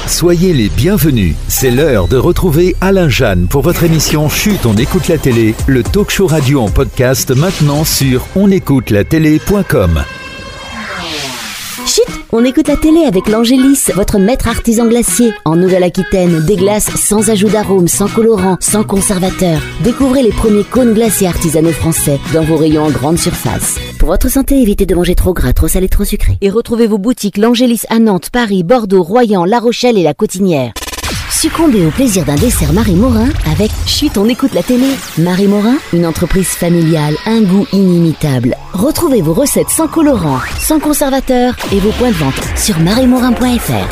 Soyez les bienvenus. C'est l'heure de retrouver Alain Jeanne pour votre émission Chut, on écoute la télé, le talk show radio en podcast maintenant sur onécoutelatélé.com. Chut, on écoute la télé avec l'Angélis, votre maître artisan glacier. En Nouvelle-Aquitaine, des glaces sans ajout d'arômes, sans colorant, sans conservateur. Découvrez les premiers cônes glacés artisanaux français dans vos rayons en grande surface. Pour votre santé, évitez de manger trop gras, trop salé, trop sucré. Et retrouvez vos boutiques l'Angélis à Nantes, Paris, Bordeaux, Royan, La Rochelle et La Cotinière. Succombez au plaisir d'un dessert Marie Morin avec Chut, on écoute la télé. Marie Morin, une entreprise familiale, un goût inimitable. Retrouvez vos recettes sans colorant, sans conservateur et vos points de vente sur mariemorin.fr.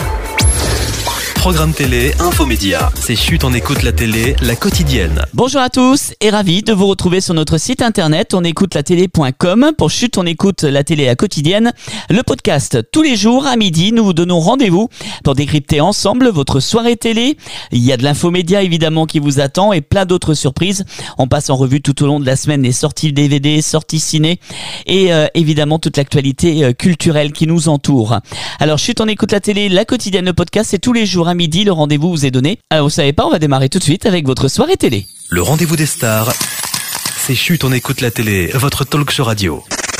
Programme télé, infomédia. C'est Chut, on écoute la télé, la quotidienne. Bonjour à tous et ravi de vous retrouver sur notre site internet onécoutelatélé.com pour Chut, on écoute la télé, la quotidienne. Le podcast tous les jours à midi, nous vous donnons rendez-vous pour décrypter ensemble votre soirée télé. Il y a de l'infomédia évidemment qui vous attend et plein d'autres surprises. On passe en revue tout au long de la semaine les sorties DVD, sorties ciné et évidemment toute l'actualité culturelle qui nous entoure. Alors Chut, on écoute la télé, la quotidienne, le podcast, c'est tous les jours à midi, le rendez-vous vous est donné. Alors vous savez pas, on va démarrer tout de suite avec votre soirée télé. Le rendez-vous des stars, c'est Chut, on écoute la télé, votre talk show radio.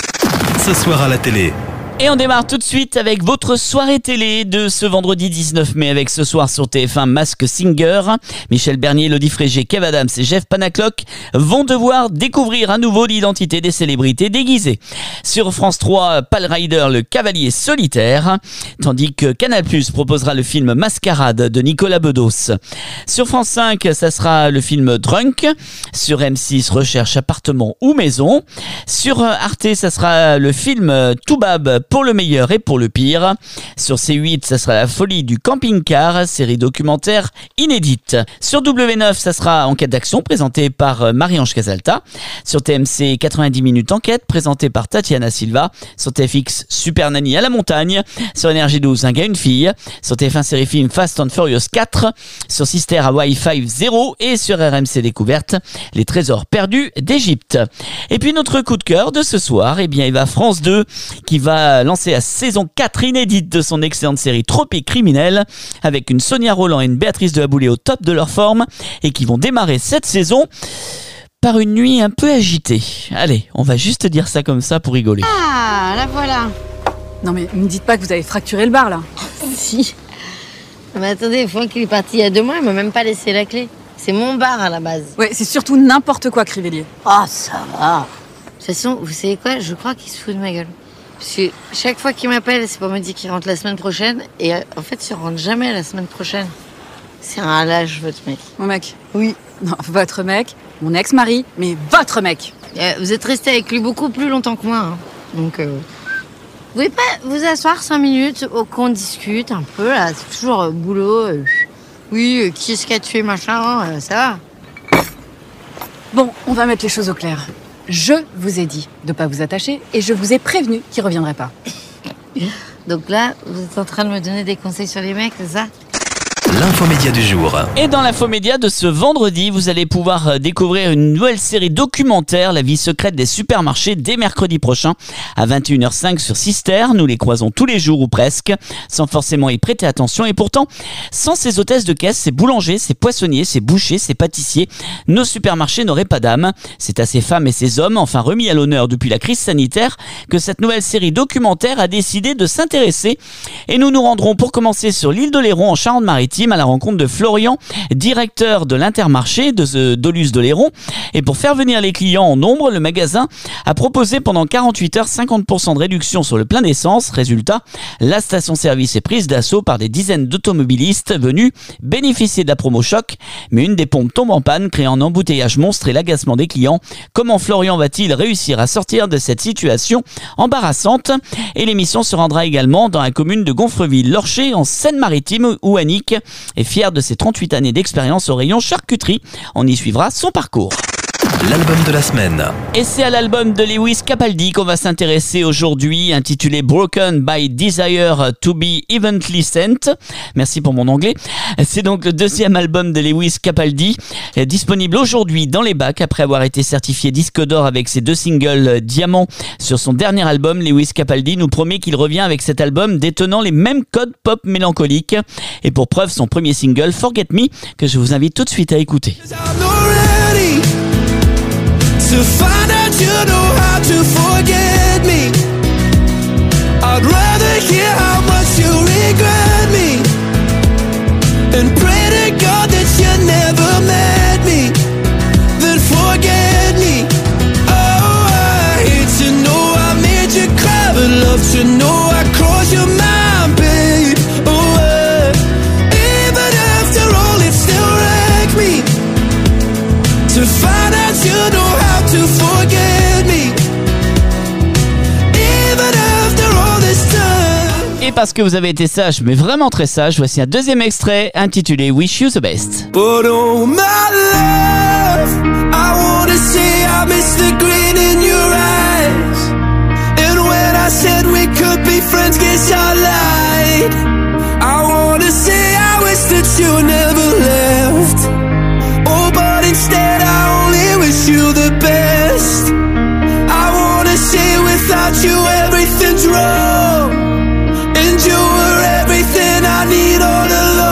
Ce soir à la télé. Et on démarre tout de suite avec votre soirée télé de ce vendredi 19 mai avec ce soir sur TF1 Masked Singer. Michel Bernier, Elodie Frégé, Kev Adams et Jeff Panaclock vont devoir découvrir à nouveau l'identité des célébrités déguisées. Sur France 3, Pale Rider, le cavalier solitaire, tandis que Canal+ proposera le film Mascarade de Nicolas Bedos. Sur France 5, ça sera le film Drunk. Sur M6, Recherche appartement ou maison. Sur Arte, ça sera le film Toubab pour le meilleur et pour le pire. Sur C8, ça sera La folie du camping-car, série documentaire inédite. Sur W9, ça sera Enquête d'action, présentée par Marie-Ange Casalta. Sur TMC, 90 minutes enquête, présentée par Tatiana Silva. Sur TFX, Super Nanny à la montagne. Sur NRJ12, Un gars, une fille. Sur TF1 série film Fast and Furious 4. Sur Sister Hawaii 5-0. Et sur RMC Découverte, Les trésors perdus d'Égypte. Et puis notre coup de cœur de ce soir, eh bien il va France 2 qui va lancer la saison 4 inédite de son excellente série Tropique criminel avec une Sonia Rolland et une Béatrice de la Boulée au top de leur forme et qui vont démarrer cette saison par une nuit un peu agitée. Allez, on va juste dire ça comme ça pour rigoler. Ah, la voilà. Non mais ne me dites pas que vous avez fracturé le bar là. Si. Mais attendez, Franck il est parti il y a 2 mois, il m'a même pas laissé la clé. C'est mon bar à la base. Ouais, c'est surtout n'importe quoi, Crivellier. Oh, ça va. De toute façon, vous savez quoi, je crois qu'il se fout de ma gueule. Parce que chaque fois qu'il m'appelle, c'est pour me dire qu'il rentre la semaine prochaine. Et en fait, il rentre jamais la semaine prochaine. C'est un lâche, votre mec. Mon mec? Oui. Non, votre mec, mon ex-mari, mais votre mec. Vous êtes resté avec lui beaucoup plus longtemps que moi. Hein. Donc, vous pouvez pas vous asseoir 5 minutes qu'on discute un peu, là. C'est toujours boulot. Oui, qui est-ce qui a tué, machin, ça va. Bon, on va mettre les choses au clair. Je vous ai dit de pas vous attacher et je vous ai prévenu qu'il reviendrait pas. Donc là, vous êtes en train de me donner des conseils sur les mecs, c'est ça ? L'infomédia du jour. Et dans l'infomédia de ce vendredi, vous allez pouvoir découvrir une nouvelle série documentaire, La vie secrète des supermarchés, dès mercredi prochain à 21h05 sur Sister. Nous les croisons tous les jours ou presque, sans forcément y prêter attention. Et pourtant, sans ces hôtesses de caisse, ces boulangers, ces poissonniers, ces bouchers, ces pâtissiers, nos supermarchés n'auraient pas d'âme. C'est à ces femmes et ces hommes, enfin remis à l'honneur depuis la crise sanitaire, que cette nouvelle série documentaire a décidé de s'intéresser. Et nous nous rendrons pour commencer sur l'île d'Oléron en Charente-Maritime à la rencontre de Florian, directeur de l'Intermarché d'Aulus de Léron. Et pour faire venir les clients en nombre, le magasin a proposé pendant 48 heures 50% de réduction sur le plein d'essence. Résultat, la station-service est prise d'assaut par des dizaines d'automobilistes venus bénéficier de la promo choc. Mais une des pompes tombe en panne, créant un embouteillage monstre et l'agacement des clients. Comment Florian va-t-il réussir à sortir de cette situation embarrassante? Et l'émission se rendra également dans la commune de Gonfreville-Lorcher en Seine-Maritime où Annick est fier de ses 38 années d'expérience au rayon charcuterie. On y suivra son parcours. L'album de la semaine. Et c'est à l'album de Lewis Capaldi qu'on va s'intéresser aujourd'hui, intitulé Broken by Desire to be Evenly Sent. Merci pour mon anglais. C'est donc le deuxième album de Lewis Capaldi, disponible aujourd'hui dans les bacs après avoir été certifié disque d'or avec ses 2 singles diamants sur son dernier album. Lewis Capaldi nous promet qu'il revient avec cet album détenant les mêmes codes pop mélancoliques. Et pour preuve, son premier single, Forget Me, que je vous invite tout de suite à écouter. To find out you know how to forget me, I'd rather hear how much you regret me and pray to God that you never met me than forget me. Oh, I hate to know I made you cry, but love to know I crossed your mind, babe. Oh, even after all it still wrecks me to find out you know to forget me, even after all this time. Et parce que vous avez été sage, mais vraiment très sage, voici un deuxième extrait intitulé Wish You the Best. But oh my love, I wanna say I miss the grin in your eyes. And when I said we could be friends, guess I lied. I wanna say I wish that you never left. Oh, but instead I only wish you the best. I wanna say without you everything's wrong, and you were everything I need all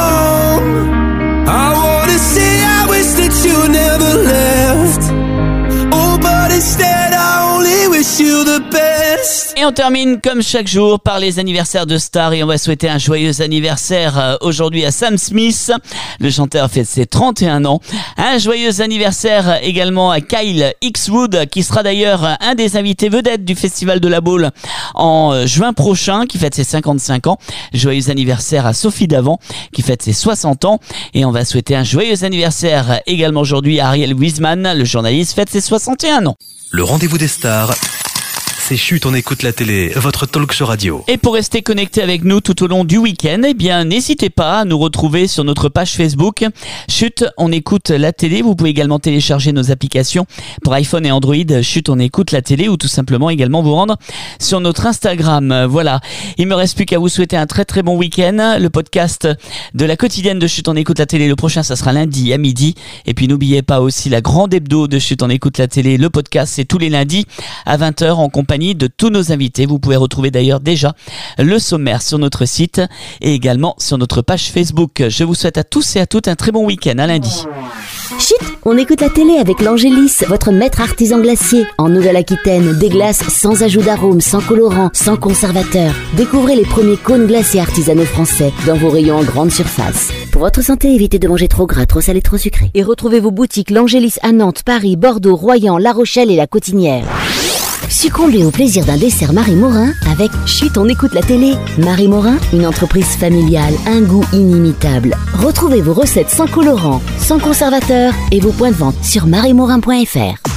along. I wanna say I wish that you never left. Oh, but instead I only wish you the best. Et on termine comme chaque jour par les anniversaires de stars et on va souhaiter un joyeux anniversaire aujourd'hui à Sam Smith. Le chanteur fête ses 31 ans. Un joyeux anniversaire également à Kyle Hixwood qui sera d'ailleurs un des invités vedettes du Festival de la Baule en juin prochain, qui fête ses 55 ans. Joyeux anniversaire à Sophie Davant qui fête ses 60 ans. Et on va souhaiter un joyeux anniversaire également aujourd'hui à Ariel Wiesman, le journaliste, fête ses 61 ans. Le rendez-vous des stars, c'est Chut, on écoute la télé, votre talk show radio. Et pour rester connecté avec nous tout au long du week-end, eh bien, n'hésitez pas à nous retrouver sur notre page Facebook. Chut, on écoute la télé. Vous pouvez également télécharger nos applications pour iPhone et Android. Chut, on écoute la télé, ou tout simplement également vous rendre sur notre Instagram. Voilà. Il me reste plus qu'à vous souhaiter un très très bon week-end. Le podcast de la quotidienne de Chut, on écoute la télé. Le prochain, ça sera lundi à midi. Et puis n'oubliez pas aussi la grande hebdo de Chut, on écoute la télé. Le podcast, c'est tous les lundis à 20h en compagnie de tous nos invités. Vous pouvez retrouver d'ailleurs déjà le sommaire sur notre site et également sur notre page Facebook. Je vous souhaite à tous et à toutes un très bon week-end. À lundi. Chut, on écoute la télé avec l'Angélis, votre maître artisan glacier. En Nouvelle-Aquitaine, des glaces sans ajout d'arôme, sans colorant, sans conservateur. Découvrez les premiers cônes glacés artisanaux français dans vos rayons en grande surface. Pour votre santé, évitez de manger trop gras, trop salé, trop sucré. Et retrouvez vos boutiques l'Angélis à Nantes, Paris, Bordeaux, Royan, La Rochelle et La Cotinière. Succombez au plaisir d'un dessert Marie Morin avec Chut, on écoute la télé. Marie Morin, une entreprise familiale, un goût inimitable. Retrouvez vos recettes sans colorant, sans conservateur et vos points de vente sur mariemorin.fr.